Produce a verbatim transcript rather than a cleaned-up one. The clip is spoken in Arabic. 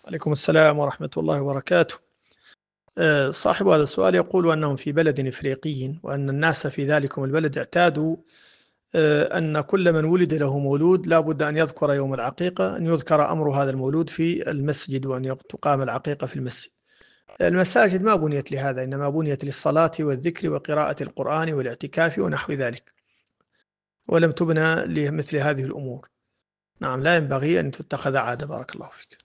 عليكم السلام ورحمة الله وبركاته. آه، صاحب هذا السؤال يقول أنهم في بلد إفريقي وأن الناس في ذلكم البلد اعتادوا آه، أن كل من ولد له مولود لا بد أن يذكر يوم العقيقة، أن يذكر أمر هذا المولود في المسجد وأن يق- تقام العقيقة في المسجد. المساجد ما بنيت لهذا، إنما بنيت للصلاة والذكر وقراءة القرآن والاعتكاف ونحو ذلك، ولم تبنى لمثل هذه الأمور. نعم، لا ينبغي أن تتخذ عادة. بارك الله فيك.